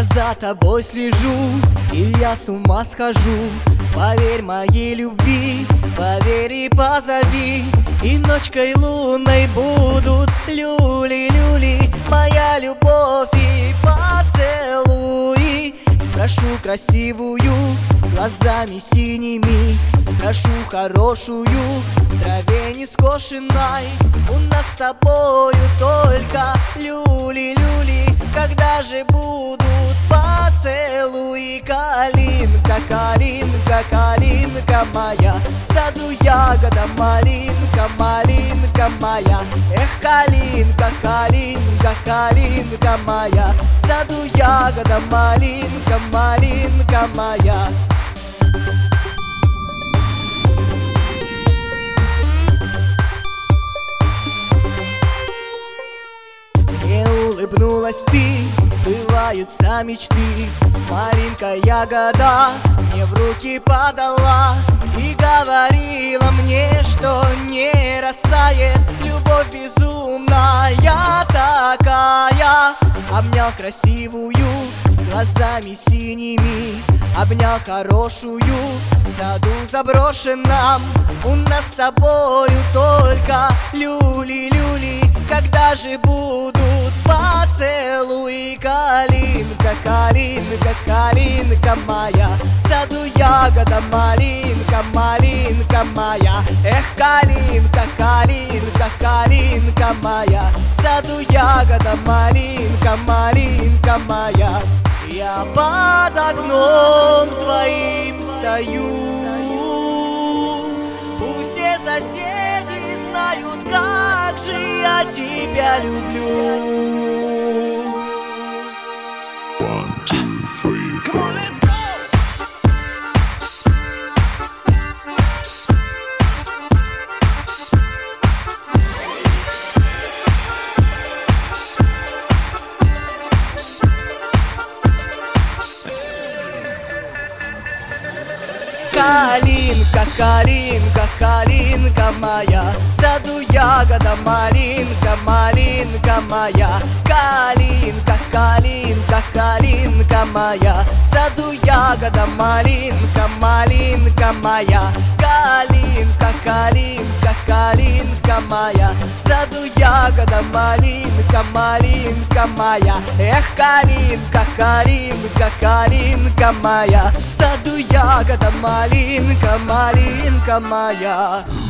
за тобой слежу, и я с ума схожу. Поверь моей любви, поверь и позови, и ночкой лунной будут люли-люли. Моя любовь и поцелуи. Спрошу красивую, с глазами синими, спрошу хорошую, в траве не скошенной. У нас с тобою только люли-люли. Когда же будут поцелуи? Калинка, калинка, калинка моя, в саду ягода малинка, малинка моя. Эх, калинка, калинка, калинка моя, в саду ягода малинка, малинка моя. Мне улыбнулась ты, сбываются мечты. Маленькая ягода мне в руки подала и говорила мне, что не растает любовь безумная такая. Обнял красивую, с глазами синими, обнял хорошую, в саду заброшенном. У нас с тобою только люли-люли. Когда же будут поцелуи? Калинка, калинка, калинка моя, в саду ягода малинка, малинка моя. Эх, калинка, калинка, калинка моя, в саду ягода малинка, малинка моя. Я под окном твоим стою, пусть все соседи знают, как же я тебя люблю. 1, 2, 3, 4. Калинка, калинка, калинка моя, в саду ягода малинка, малинка моя. Калинка, калинка, калинка моя, в саду ягода малинка, малинка моя. Калинка, калинка, калинка моя, в саду ягода малинка, малинка моя. Эх, калинка, калинка, калинка моя, в саду ягода малинка, малинка моя.